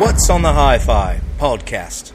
What's on the Hi-Fi podcast.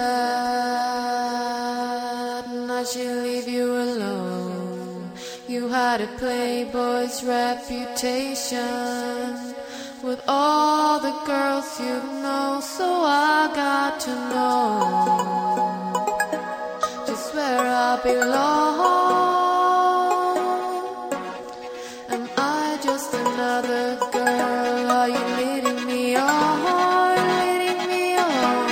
bad and I should leave you alone. You had a playboy's reputation with all the girls you know, so I got to know just where I belong. Am I just another girl? Are you leading me on? Leading me on?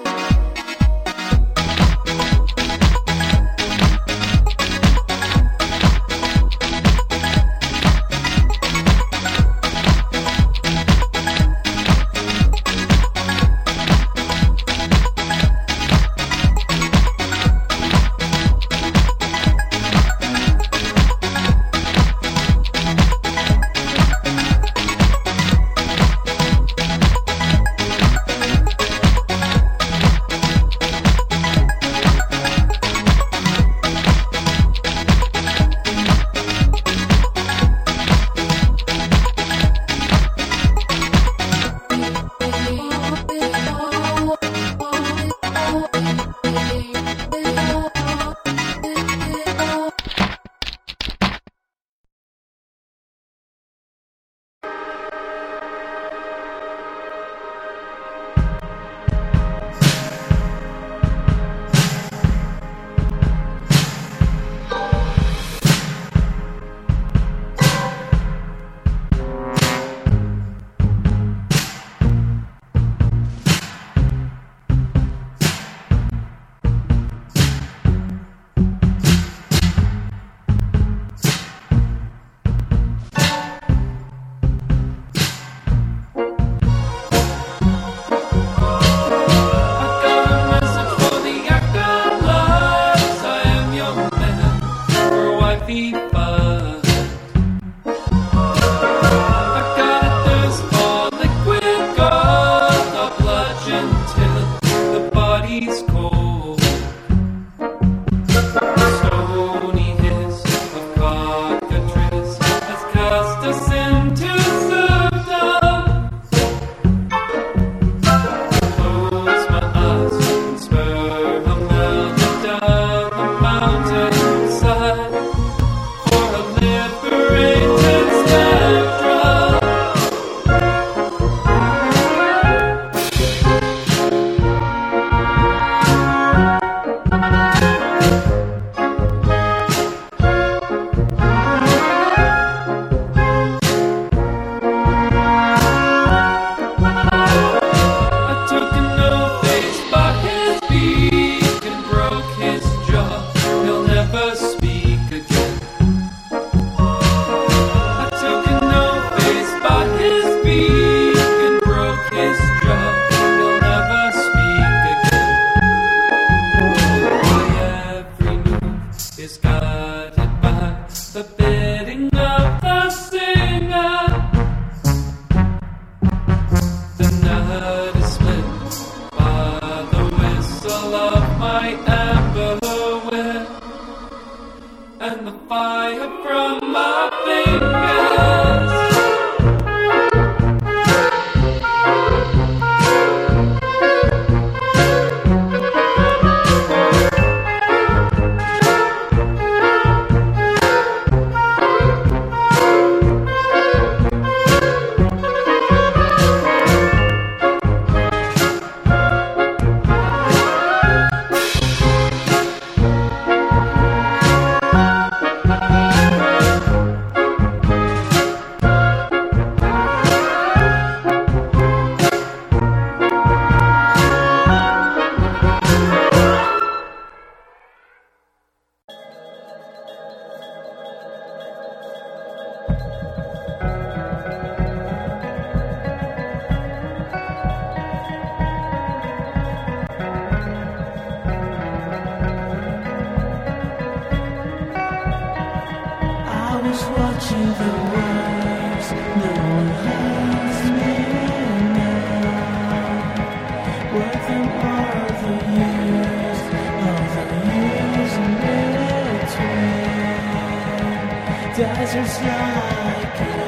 Deserts like a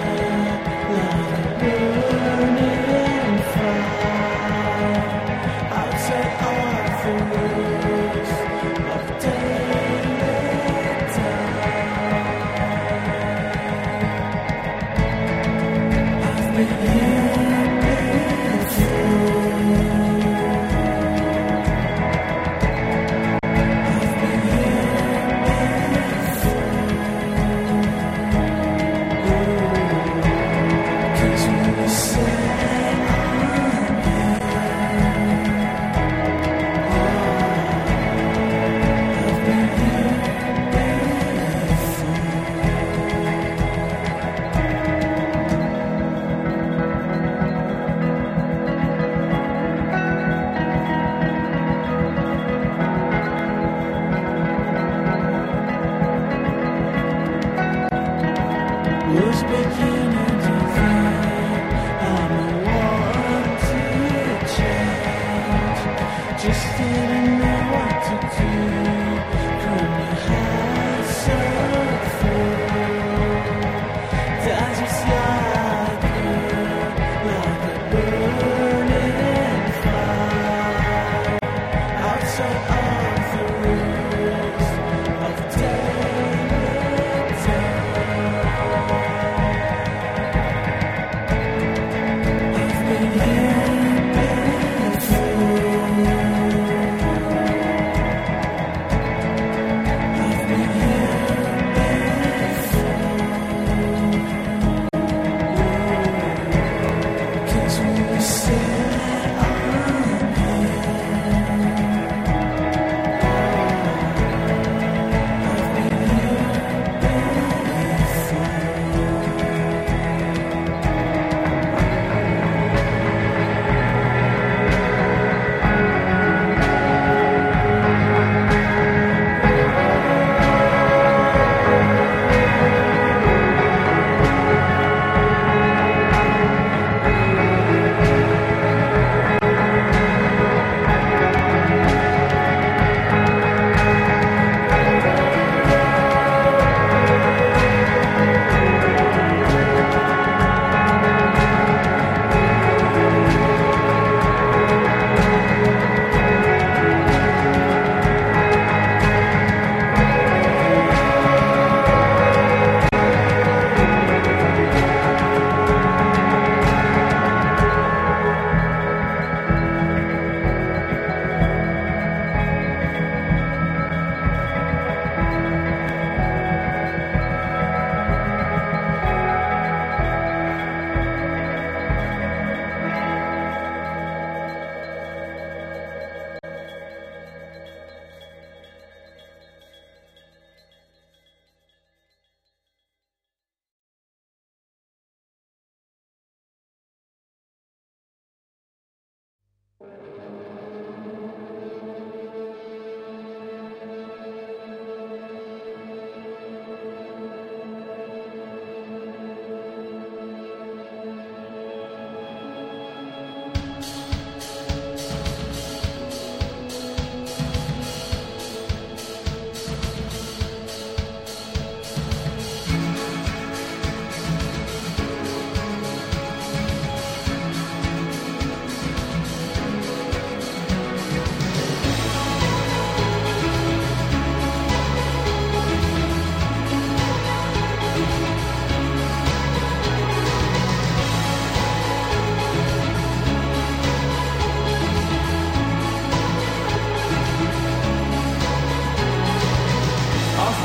burning fire outside of the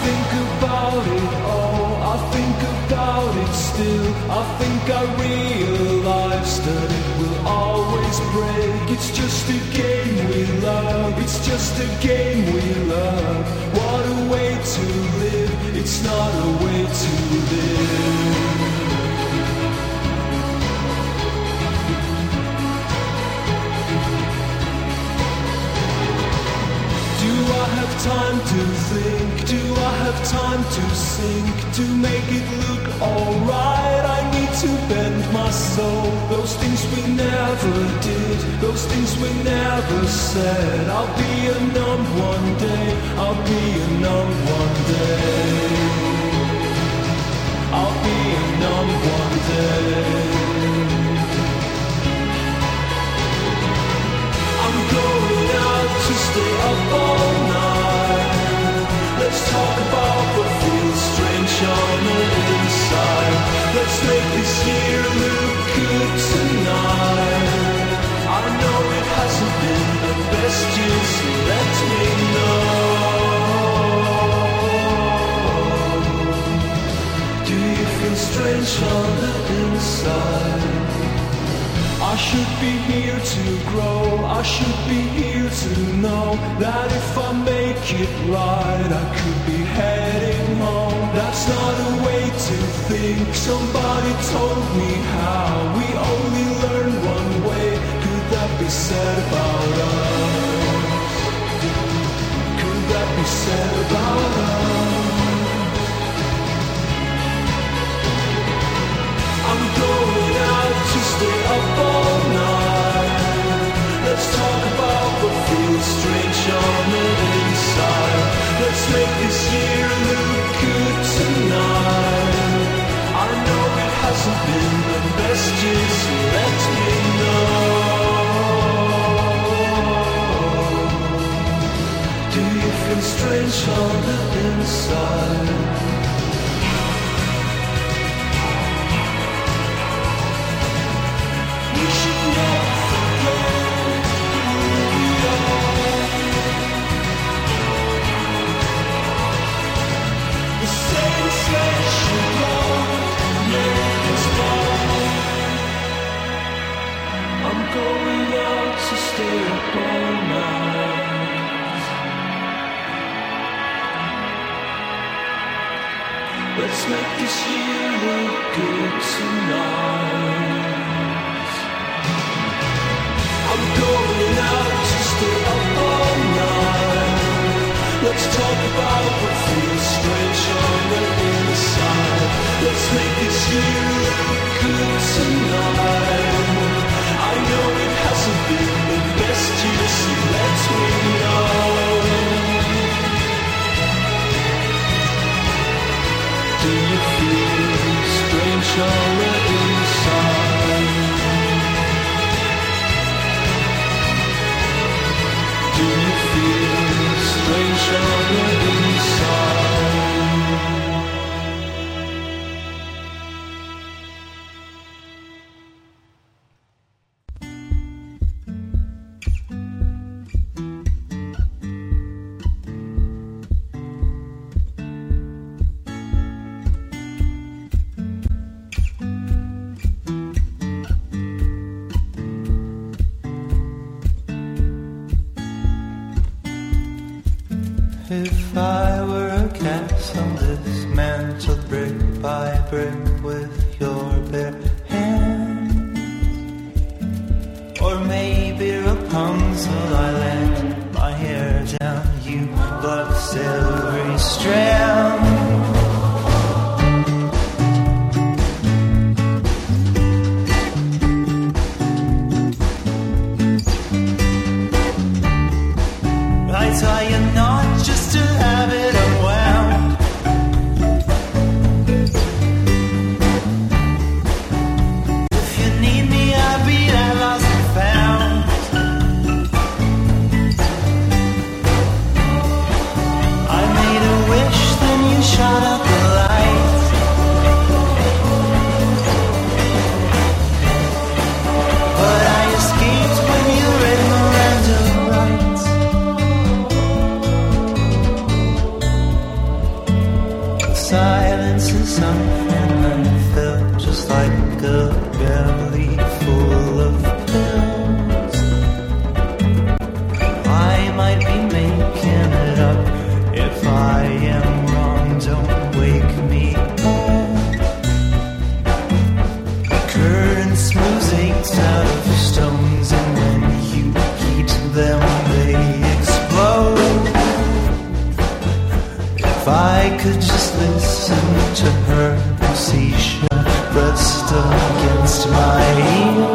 think about it all, I think about it still. I think I realize that it will always break. It's just a game we love, it's just a game we love. What a way to live, it's not a way to live. Do I have time to think? Do I have time to sink? To make it look alright, I need to bend my soul. Those things we never did, those things we never said. I'll be a numb one day, I'll be a numb one day. I'll be a numb one day. I'm going out to stay up all night. Let's talk about what feels strange on the inside. Let's make this year look good tonight. I know it hasn't been the best year, so let me know. Do you feel strange on the inside? I should be here to grow, I should be here to know that if I make it right, I could be heading home. That's not a way to think, somebody told me how. We only learn one way, could that be said about us? Could that be said about us? I'm going out to stay up all night. Let's talk about what feels strange on the inside. Let's make this year look good tonight. I know it hasn't been the best year, so let me know. Do you feel strange on the inside? I'm going out to stay up all night. Let's make this year look good tonight. I'm going out to stay up all night. Let's talk about what feels strange on the inside. Let's make this year look good tonight. I know it hasn't been the best year, so let me know. Do you feel strange on the inside? Do you feel strange on the inside? If I were a castle dismantled brick by brick with your bare hands, or maybe Rapunzel, I let my hair down, you plucked every strand. I tie a knot just to have it unwound. If you need me, I'll be there, lost and found. I made a wish, then you shot up the light. But I escaped when you read Miranda right. the sun, and I felt just like a belly full of pills. I might be making it up. If I am wrong, don't wake me up. Current mosaics out of stones, and when you heat them, they explode. If I could just listen to her seashell pressed against my ear.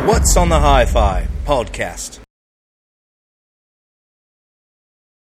What's on the Hi-Fi podcast.